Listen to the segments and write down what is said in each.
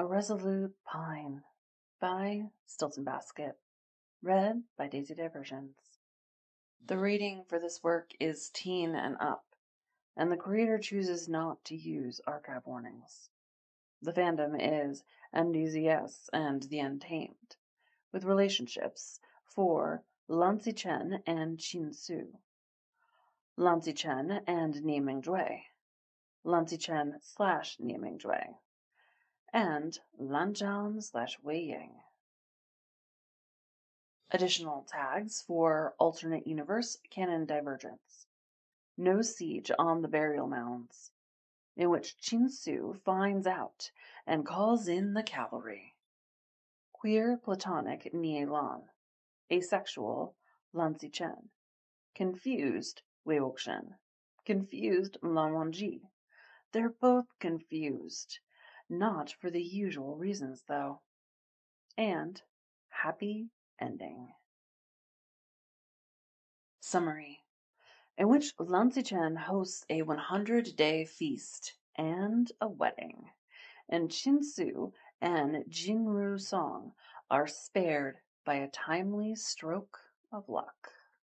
A Resolute Pine by Stilton Basket. Read by Daisy Diversions. The rating for this work is teen and up, and the creator chooses not to use archive warnings. The fandom is MDZS and The Untamed, with relationships for Lan Zichen and Qin Su, Lan Zichen and Nie Mingjue, Lan Zichen / Nie Mingjue, and Lan Zhan / Wei Ying. Additional tags for alternate universe canon divergence. No siege on the burial mounds, in which Qin Su finds out and calls in the cavalry. Queer platonic Nie Lan. Asexual Lan Zichen. Confused Wei Wuxian. Confused Lan Wangji. They're both confused. Not for the usual reasons, though. And happy ending. Summary, in which Lan Zichen hosts a 100-day feast and a wedding, and Qin Su and Jinru Song are spared by a timely stroke of luck.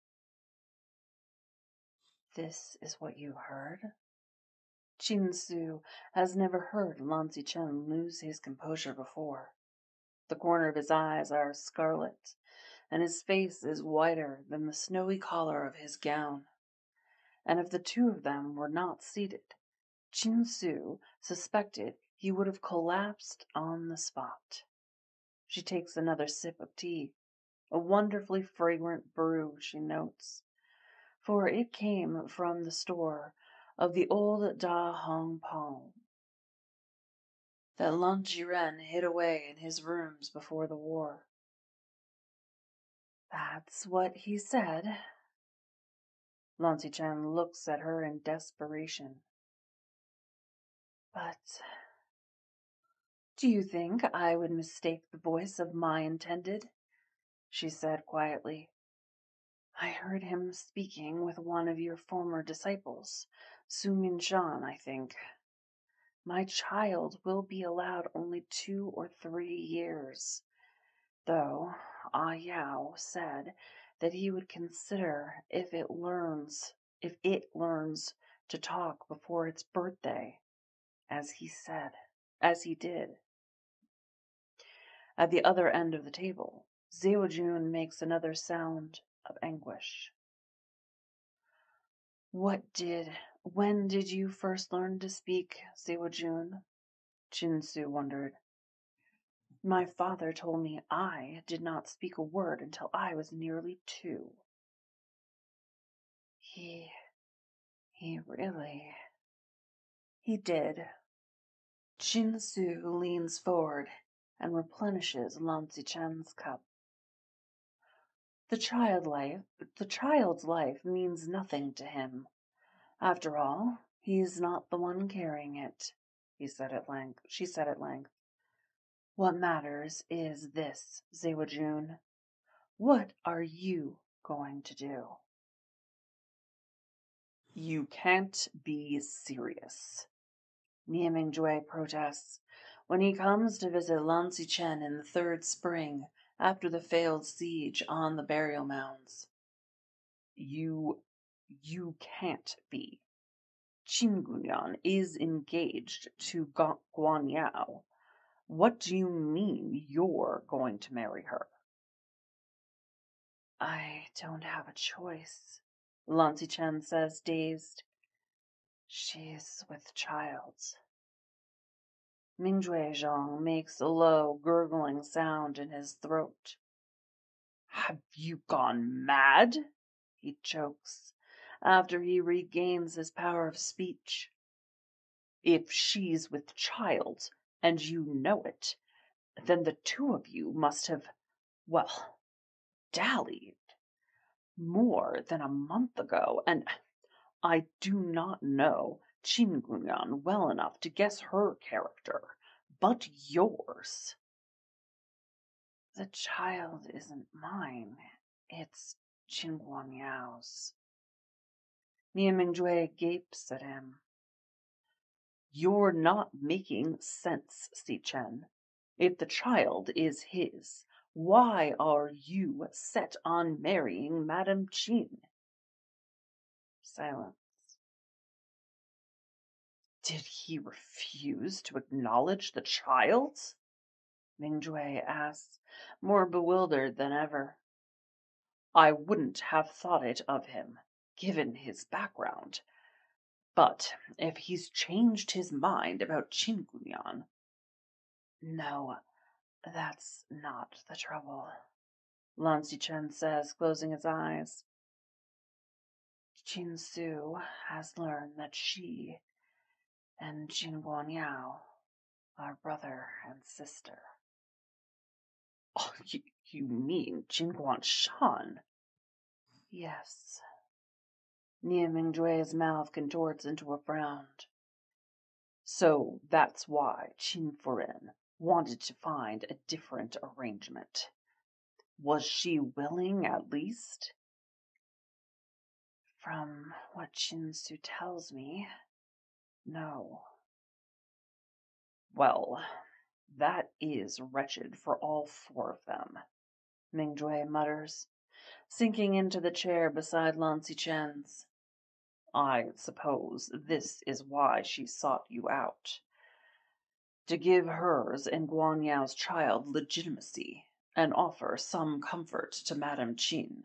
This is what you heard? Qin Su has never heard Lan Zichen lose his composure before. The corner of his eyes are scarlet, and his face is whiter than the snowy collar of his gown. And if the two of them were not seated, Qin Su suspected he would have collapsed on the spot. She takes another sip of tea, a wonderfully fragrant brew, she notes, for it came from the store of the old Da Hong Pong that Lan Jiren hid away in his rooms before the war. That's what he said. Lan Zichen looks at her in desperation. But do you think I would mistake the voice of my intended? She said quietly. I heard him speaking with one of your former disciples, Su Minshan, I think. My child will be allowed only 2 or 3 years, though Ah Yao said that he would consider if it learns to talk before its birthday, as he did. At the other end of the table, Zewajun makes another sound of anguish. When did you first learn to speak, Zewajun? Qin Su wondered. My father told me I did not speak a word until I was nearly 2. He did. Qin Su leans forward and replenishes Lan Zichen's cup. The child's life means nothing to him. After all, he's not the one carrying it, she said at length. What matters is this, Zewajun. What are you going to do? You can't be serious, Nie Mingjue protests when he comes to visit Lan Zichen in the 3rd spring after the failed siege on the burial mounds. You can't be. Qin Guyan is engaged to Guan Yao. What do you mean you're going to marry her? I don't have a choice, Lan Zichen says, dazed. She's with child. Mingjue Zhang makes a low, gurgling sound in his throat. Have you gone mad? He chokes, after he regains his power of speech. If she's with child, and you know it, then the 2 of you must have, dallied more than a month ago, and I do not know Qin Guyan well enough to guess her character, but yours. The child isn't mine. It's Qin Guanyao's. Nie Mingjue gapes at him. You're not making sense, Zichen. If the child is his, why are you set on marrying Madame Qin? Silence. Did he refuse to acknowledge the child? Mingjue asked, more bewildered than ever. I wouldn't have thought it of him, given his background. But if he's changed his mind about Qin Gunyan... No, that's not the trouble, Lan Xichen says, closing his eyes. Qin Su has learned that she and Jin Guanyao are brother and sister. Oh, you mean Jin Guanshan? Yes. Nie Mingjue's mouth contorts into a frown. So that's why Qin Furen wanted to find a different arrangement. Was she willing, at least? From what Qin Su tells me, no. Well, that is wretched for all four of them, Mingjue mutters, sinking into the chair beside Lan Xichen's. I suppose this is why she sought you out. To give hers and Guan Yao's child legitimacy and offer some comfort to Madame Qin.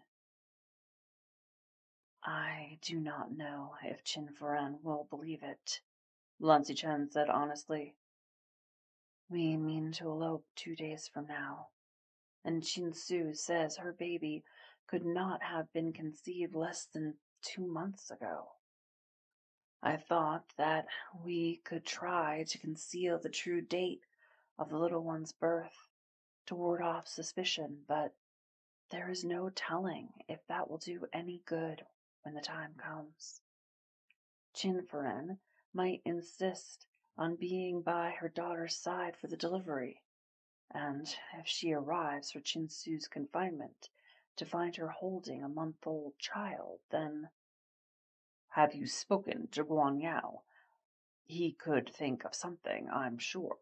I do not know if Qin Furen will believe it, Lan Xichen said honestly. We mean to elope 2 days from now, and Qin Su says her baby could not have been conceived less than 2 months ago. I thought that we could try to conceal the true date of the little one's birth to ward off suspicion, but there is no telling if that will do any good when the time comes. Qin Furen might insist on being by her daughter's side for the delivery, and if she arrives for Qin Su's confinement to find her holding a month-old child, then... Have you spoken to Guan Yao? He could think of something, I'm sure.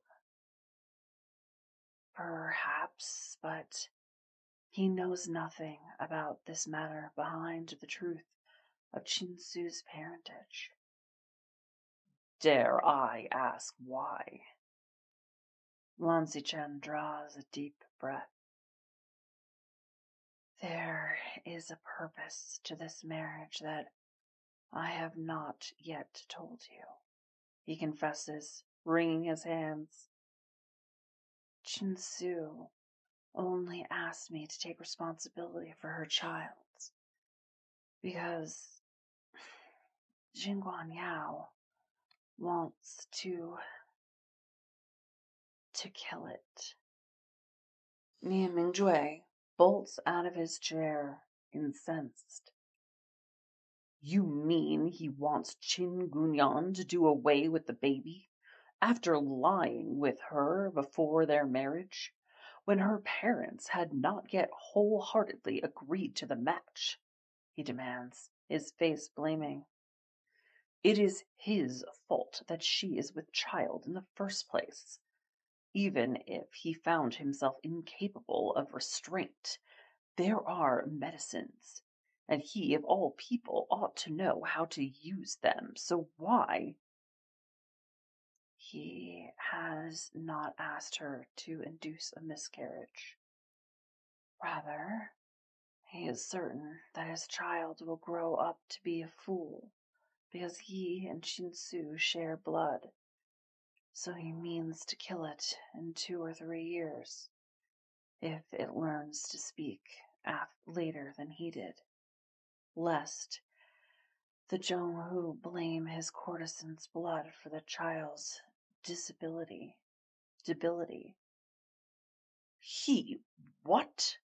Perhaps, but he knows nothing about this matter behind the truth of Qin Su's parentage. Dare I ask why? Lan Xichen draws a deep breath. There is a purpose to this marriage that I have not yet told you, he confesses, wringing his hands. Qin Su only asked me to take responsibility for her child, because Jin Guanyao wants to kill it. Nie Mingjue bolts out of his chair, incensed. You mean he wants Qin Gunyan to do away with the baby, after lying with her before their marriage, when her parents had not yet wholeheartedly agreed to the match? He demands, his face blaming. It is his fault that she is with child in the first place. Even if he found himself incapable of restraint, there are medicines, and he, of all people, ought to know how to use them. So why? He has not asked her to induce a miscarriage. Rather, he is certain that his child will grow up to be a fool, because he and Qin Su share blood. So he means to kill it in 2 or 3 years, if it learns to speak later than he did, lest the Zhonghu blame his courtesan's blood for the child's debility. He what?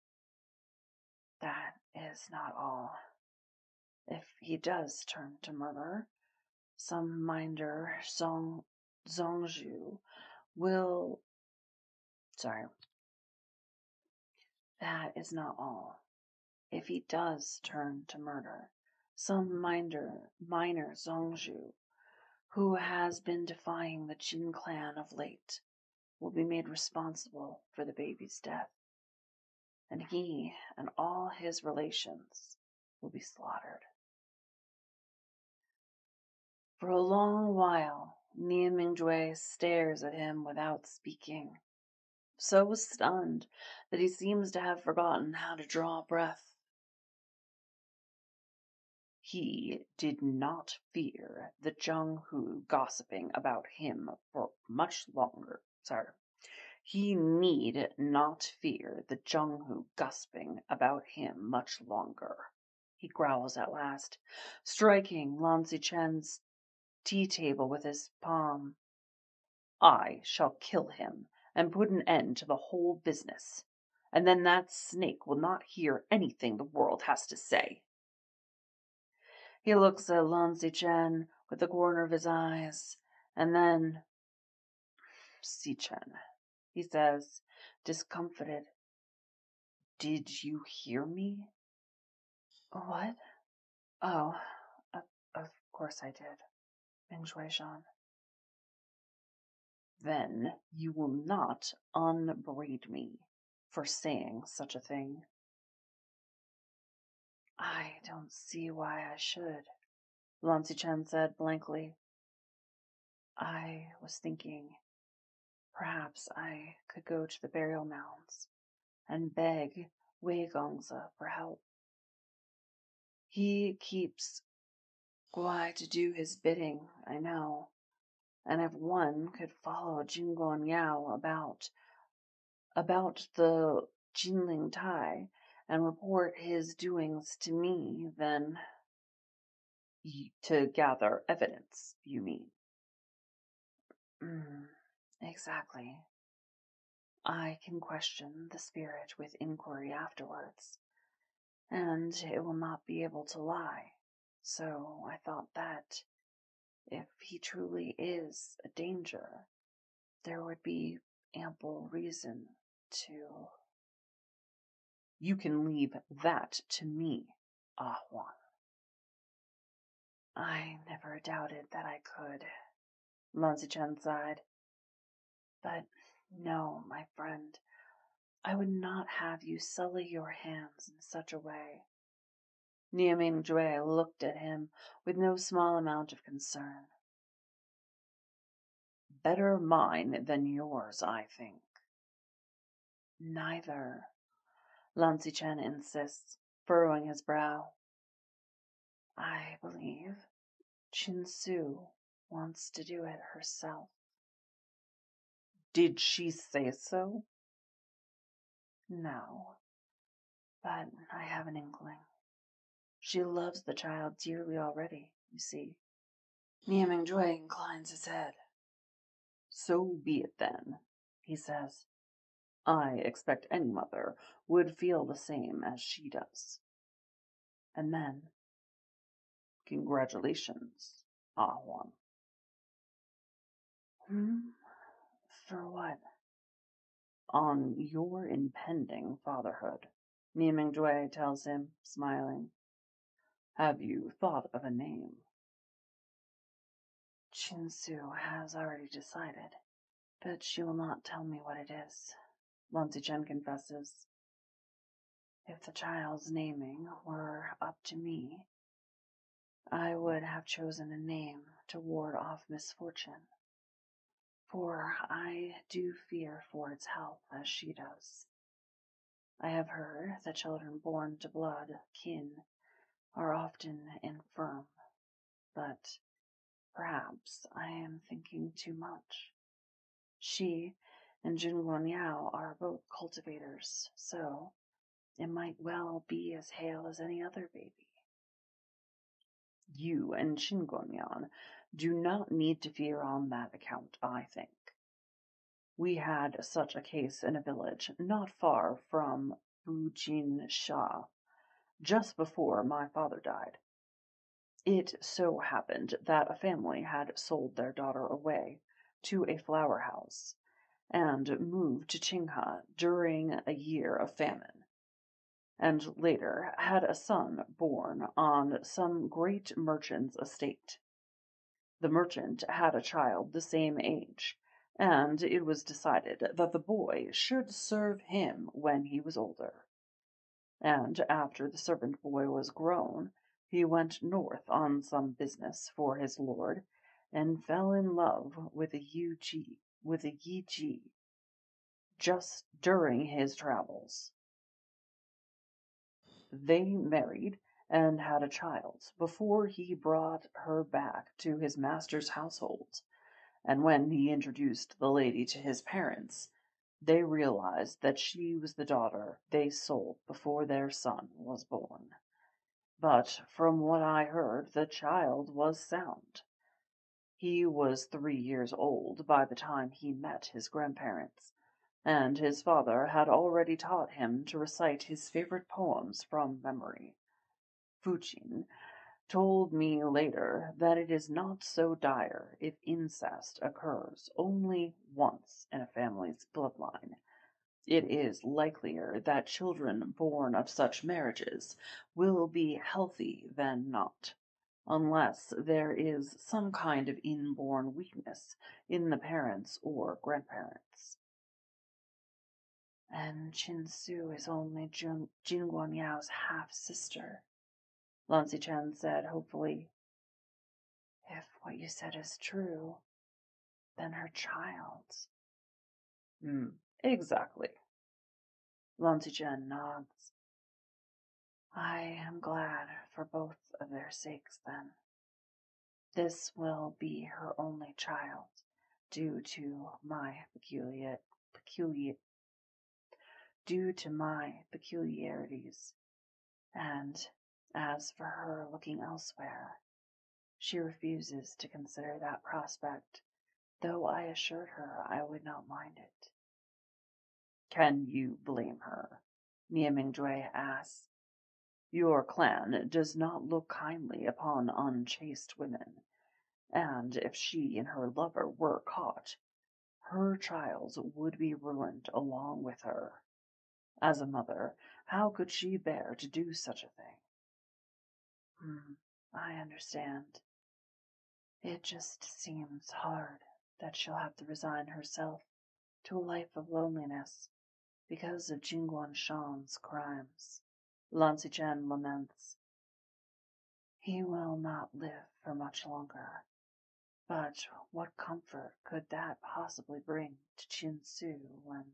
That is not all. If he does turn to murder, some minder Zhongzhu will... Sorry. That is not all. If he does turn to murder, some minor Zhongzhu, who has been defying the Jin clan of late, will be made responsible for the baby's death, and he and all his relations will be slaughtered. For a long while, Nie Mingjue stares at him without speaking, so stunned that he seems to have forgotten how to draw breath. He did not fear the Zhenghu gossiping about him for much longer. He need not fear the Zhenghu gossiping about him much longer, he growls at last, striking Lan Xichen's tea table with his palm. I shall kill him and put an end to the whole business, and then that snake will not hear anything the world has to say. He looks at Lan Xichen with the corner of his eyes, and then, Xichen, he says, discomfited, did you hear me? What? Oh, of course I did, Mingjue Shan. Then you will not unbraid me for saying such a thing. I don't see why I should, Lan Xichen said blankly. I was thinking perhaps I could go to the burial mounds and beg Wei Gongzi for help. He keeps Guai to do his bidding, I know, and if one could follow Jinguan Yao about the Jinling Tai and report his doings to me, then to gather evidence, you mean? Exactly. I can question the spirit with inquiry afterwards, and it will not be able to lie. So I thought that if he truly is a danger, there would be ample reason to... You can leave that to me, Ah Huan. I never doubted that I could, Lan Xichen sighed. But no, my friend, I would not have you sully your hands in such a way. Nie Mingjue looked at him with no small amount of concern. Better mine than yours, I think. Neither, Lan Xichen insists, furrowing his brow. I believe Qin Su wants to do it herself. Did she say so? No, but I have an inkling. She loves the child dearly already, you see. Nie Mingjue inclines his head. So be it then, he says. I expect any mother would feel the same as she does. And then, congratulations, Ah Huan. For what? On your impending fatherhood, Nie Mingjue tells him, smiling. Have you thought of a name? Qin Su has already decided, but she will not tell me what it is, Lan Xichen confesses. If the child's naming were up to me, I would have chosen a name to ward off misfortune, for I do fear for its health as she does. I have heard that children born to blood kin are often infirm, but perhaps I am thinking too much. She and Jinguan Yao are both cultivators, so it might well be as hale as any other baby. You and Jinguan do not need to fear on that account, I think. We had such a case in a village not far from Bujin Sha, just before my father died. It so happened that a family had sold their daughter away to a flower house and moved to Qinghe during a year of famine, and later had a son born on some great merchant's estate. The merchant had a child the same age, and it was decided that the boy should serve him when he was older. And after the servant boy was grown, he went north on some business for his lord, and fell in love with a Yi just during his travels. They married and had a child before he brought her back to his master's household, and when he introduced the lady to his parents, they realized that she was the daughter they sold before their son was born. But from what I heard, the child was sound. He was 3 years old by the time he met his grandparents, and his father had already taught him to recite his favorite poems from memory. Fuchin told me later that it is not so dire if incest occurs only once in a family's bloodline. It is likelier that children born of such marriages will be healthy than not, unless there is some kind of inborn weakness in the parents or grandparents. And Chinsu is only Jin Guanyao's half-sister, Lan Xichen said hopefully. If what you said is true, then her child. Exactly. Lan Xichen nods. I am glad for both of their sakes, then. This will be her only child, due to my peculiarities. And as for her looking elsewhere, she refuses to consider that prospect, though I assured her I would not mind it. Can you blame her? Nie Mingjue asks. Your clan does not look kindly upon unchaste women, and if she and her lover were caught, her child would be ruined along with her. As a mother, how could she bear to do such a thing? I understand. It just seems hard that she'll have to resign herself to a life of loneliness because of Jingguan Shan's crimes. Lan Xichen laments. He will not live for much longer. But what comfort could that possibly bring to Chinsu when...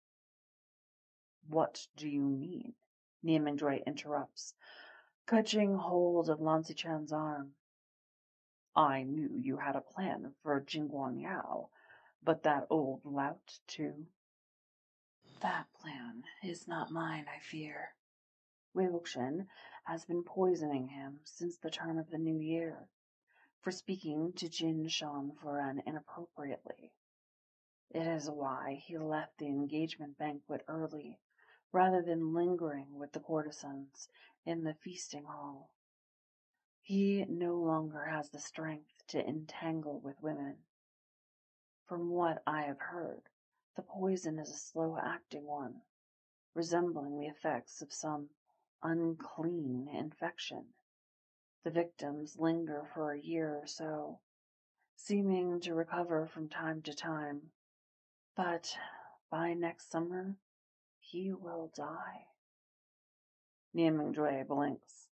What do you mean? Nie Mingjue interrupts, catching hold of Lan Xichen's arm. I knew you had a plan for Jingguan Yao, but that old lout too? That plan is not mine, I fear. Wei Wuxian has been poisoning him since the turn of the new year, for speaking to Jin Shan Furen inappropriately. It is why he left the engagement banquet early, rather than lingering with the courtesans in the feasting hall. He no longer has the strength to entangle with women. From what I have heard, the poison is a slow-acting one, resembling the effects of some unclean infection. The victims linger for a year or so, seeming to recover from time to time, but by next summer he will die. Nie Mingjue blinks.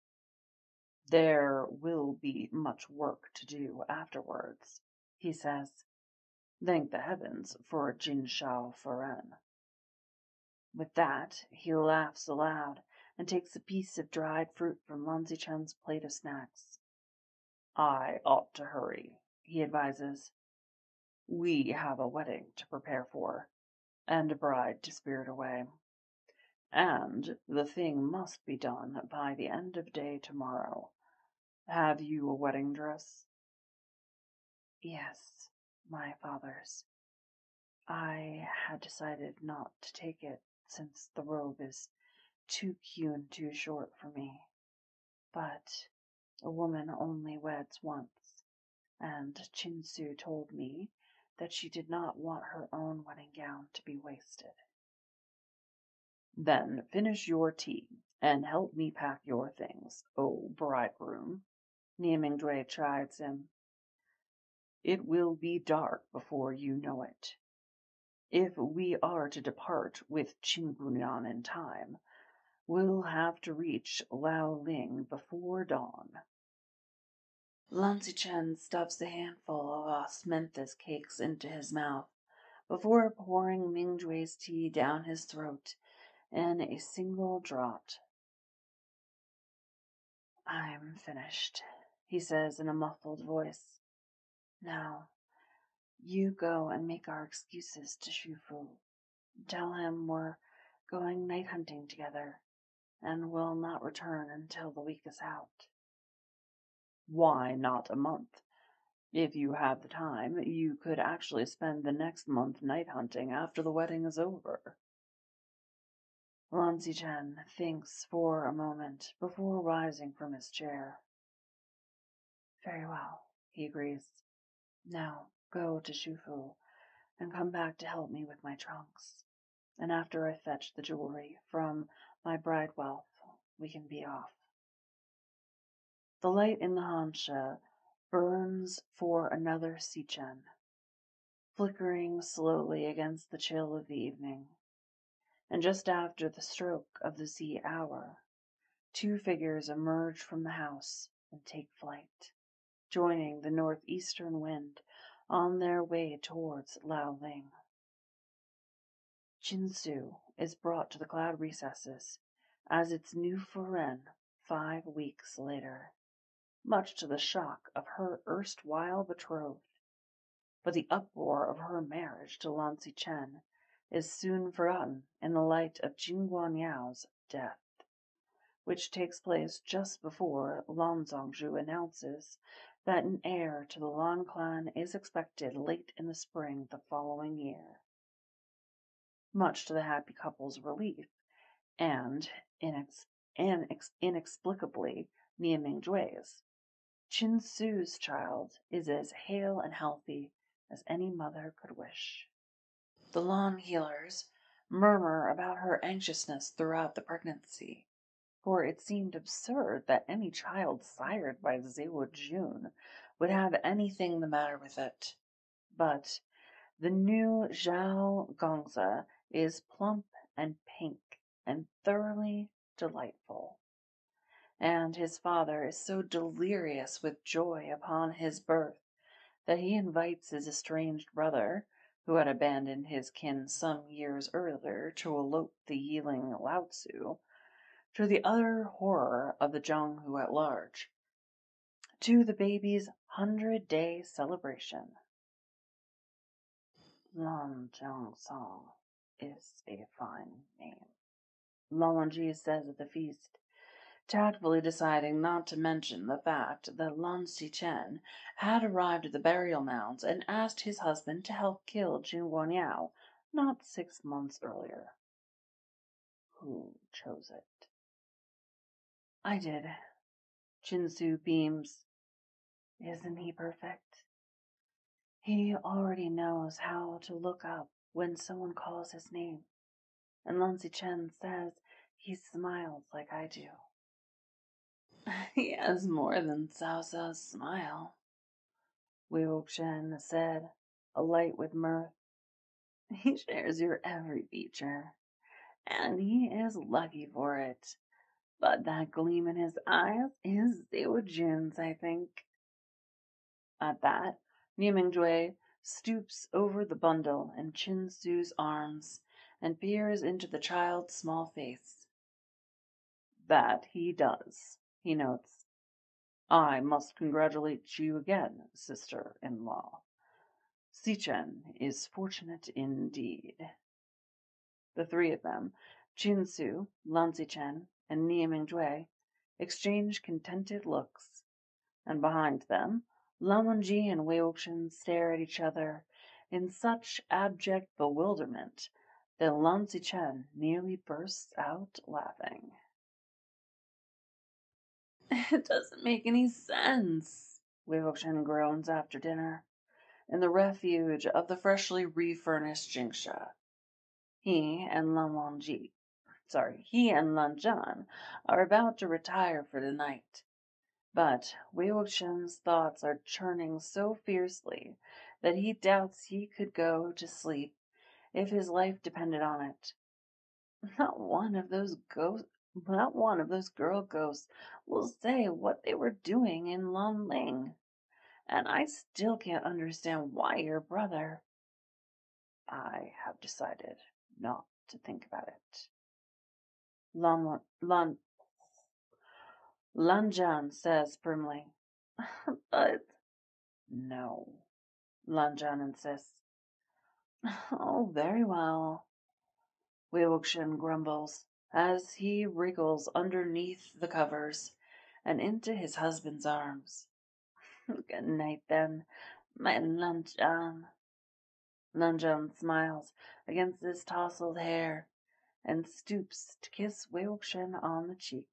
There will be much work to do afterwards, he says. Thank the heavens for Jin Shao Furen. With that, he laughs aloud and takes a piece of dried fruit from Lan Xichen's plate of snacks. I ought to hurry, he advises. We have a wedding to prepare for, and a bride to spirit away. And the thing must be done by the end of day tomorrow. Have you a wedding dress? Yes, my father's. I had decided not to take it since the robe is too cute and too short for me. But a woman only weds once, and Chinsu told me that she did not want her own wedding gown to be wasted. Then finish your tea, and help me pack your things, O bridegroom, Nie Mingjue chides him. It will be dark before you know it. If we are to depart with Qingunyan in time, we'll have to reach Laoling before dawn. Lan Zichen stuffs a handful of osmanthus cakes into his mouth before pouring Mingjue's tea down his throat in a single draught. I'm finished, he says in a muffled voice. Now, you go and make our excuses to Shufu. Tell him we're going night hunting together, and will not return until the week is out. Why not a month? If you have the time, you could actually spend the next month night hunting after the wedding is over. Lan Zichen thinks for a moment before rising from his chair. Very well, he agrees. Now go to Shufu and come back to help me with my trunks. And after I fetch the jewelry from my bride wealth, we can be off. The light in the hansha burns for another sichen, flickering slowly against the chill of the evening. And just after the stroke of the Z hour, two figures emerge from the house and take flight, joining the northeastern wind on their way towards Laoling. Jinsu is brought to the cloud recesses as its new foreign 5 weeks later, much to the shock of her erstwhile betrothed. But the uproar of her marriage to Lan Zichen is soon forgotten in the light of Jing Guanyao's death, which takes place just before Lan Zongzhu announces that an heir to the Lan clan is expected late in the spring the following year. Much to the happy couple's relief, and inexplicably Nie Mingjue's, Qin Su's child is as hale and healthy as any mother could wish. The Lan healers murmur about her anxiousness throughout the pregnancy, for it seemed absurd that any child sired by Zhou Jun would have anything the matter with it. But the new Zhao Gongza is plump and pink and thoroughly delightful. And his father is so delirious with joy upon his birth that he invites his estranged brother, who had abandoned his kin some years earlier to elope the Yiling Lao Tzu, to the utter horror of the Zhonghu at large, to the baby's 100-day celebration. Lan Zhongsong is a fine name, Lawanji says at the feast, tactfully deciding not to mention the fact that Lan Zichen had arrived at the burial mounds and asked his husband to help kill Jing Guanyao not 6 months earlier. Who chose it? I did. Jinsu beams. Isn't he perfect? He already knows how to look up when someone calls his name, and Lan Zichen says he smiles like I do. He has more than Cao Cao's smile, Wei Wuxian said, alight with mirth. He shares your every feature, and he is lucky for it. But that gleam in his eyes is Zhou Jun's, I think. At that, Nie Mingjue stoops over the bundle in Qin Su's arms and peers into the child's small face. That he does, he notes. I must congratulate you again, sister-in-law. Zichen is fortunate indeed. The three of them, Qin Su, Lan Zichen, and Nie Mingjue, exchange contented looks, and behind them, Lawanji and Wei Wuxian stare at each other in such abject bewilderment that Lan Zichen nearly bursts out laughing. It doesn't make any sense, Wei Wuxian groans after dinner, in the refuge of the freshly refurnished Jingsha. He and Lanzhan are about to retire for the night, But Wei Wuxian's thoughts are churning so fiercely that he doubts he could go to sleep if his life depended on it. Not one of those girl ghosts will say what they were doing in Ling, and I still can't understand why your brother. I have decided not to think about it. Lan Lan Lanjan says firmly. But no, Lanjan insists. Oh, very well. Wei Wuxian grumbles as he wriggles underneath the covers and into his husband's arms. Good night, then, my Lanjan. Lanjan smiles against his tousled hair and stoops to kiss Wei Wuxian on the cheek.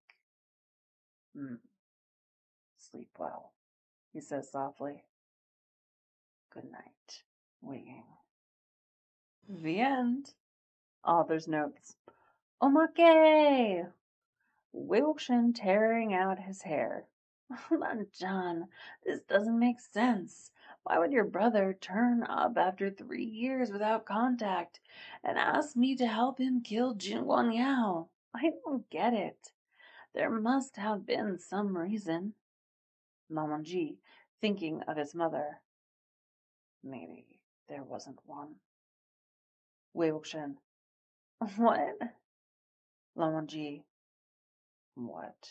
Sleep well, he says softly. Good night, Wei Ying. The end. Author's notes. Omake! Wei Wuxian tearing out his hair. John, this doesn't make sense. Why would your brother turn up after 3 years without contact and ask me to help him kill Jin Guanyao? I don't get it. There must have been some reason. Lan Wangji, thinking of his mother. Maybe there wasn't one. Wei Wuxian. What? Lan Wangji. What?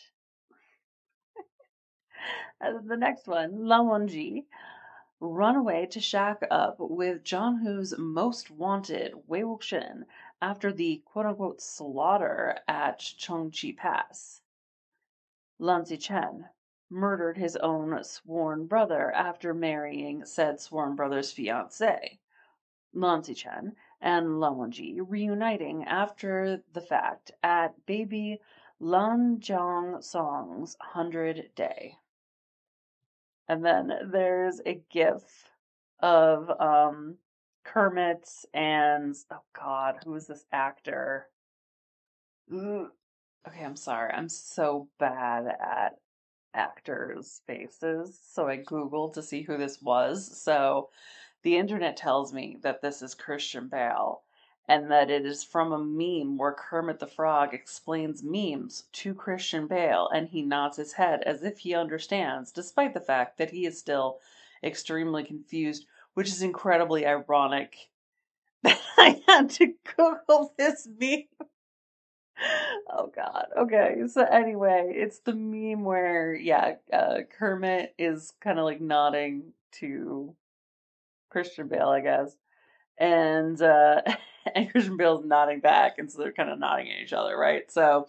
The next one, Lan Wangji. Run away to shack up with John Hu's most wanted, Wei Wuxian, after the quote-unquote slaughter at Chengqi Pass. Lan Zichen murdered his own sworn brother after marrying said sworn brother's fiancée. Lan Zichen and Lan Wangji reuniting after the fact at baby Lan Jiangsong's 100th day. And then there's a gif of Kermit and, oh God, who is this actor? Ugh. Okay, I'm sorry. I'm so bad at actors' faces. So I Googled to see who this was. So the internet tells me that this is Christian Bale and that it is from a meme where Kermit the Frog explains memes to Christian Bale and he nods his head as if he understands, despite the fact that he is still extremely confused, which is incredibly ironic that I had to Google this meme. Oh God. Okay. So anyway, it's the meme where, Kermit is kind of like nodding to Christian Bale, I guess. And and Christian Bale's nodding back, and so they're kind of nodding at each other, right? So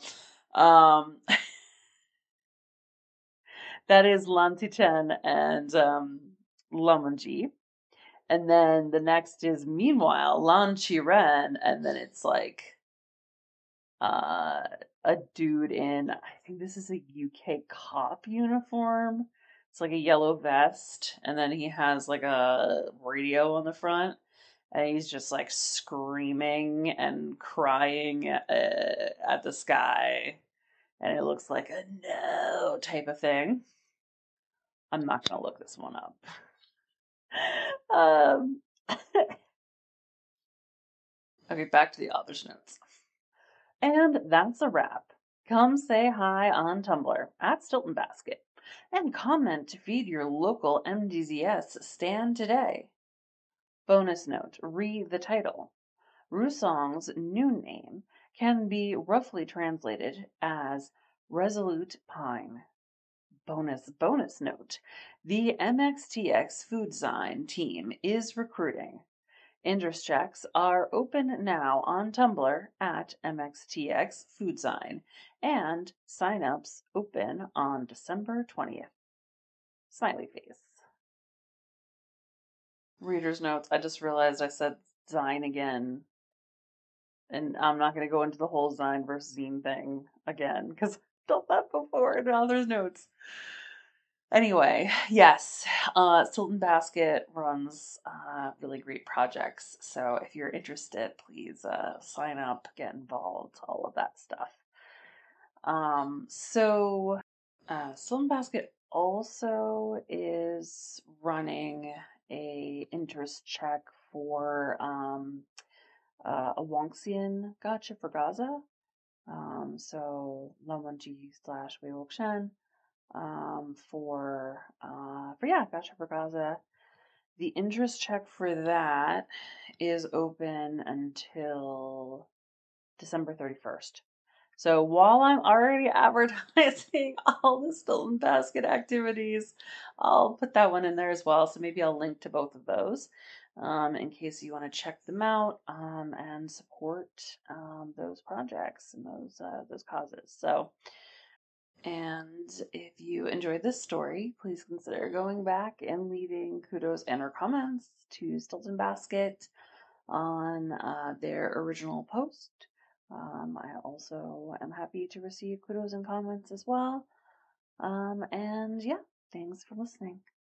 that is Lan Zichen and Lan Wangji. And then the next is meanwhile Lan Qiren, and then it's like a dude in, I think this is a UK cop uniform. It's like a yellow vest, and then he has like a radio on the front, and he's just like screaming and crying at the sky, and it looks like a no type of thing. I'm not gonna look this one up. Okay, back to the author's notes. And that's a wrap. Come say hi on Tumblr at Stilton Basket and comment to feed your local MDZS stand today. Bonus note, read the title. Rusong's new name can be roughly translated as Resolute Pine. Bonus note, the MXTX Food Design team is recruiting. Interest checks are open now on Tumblr at MXTX Foodsign, and sign-ups open on December 20th. Smiley face. Reader's notes. I just realized I said Zine again, and I'm not going to go into the whole Zine versus Zine thing again, because I've done that before in author's notes. Anyway, yes, Stilton Basket runs really great projects. So if you're interested, please sign up, get involved, all of that stuff. Stilton Basket also is running a interest check for a Wonxian gacha for Gaza. So Lamonji slash Wei Wuxian for yeah, Gacha for Gaza. The interest check for that is open until December 31st. So while I'm already advertising all the Stilton Basket activities, I'll put that one in there as well. So maybe I'll link to both of those in case you want to check them out and support those projects and those causes. So, and if you enjoyed this story, please consider going back and leaving kudos and or comments to Stilton Basket on their original post. I also am happy to receive kudos and comments as well. And yeah, thanks for listening.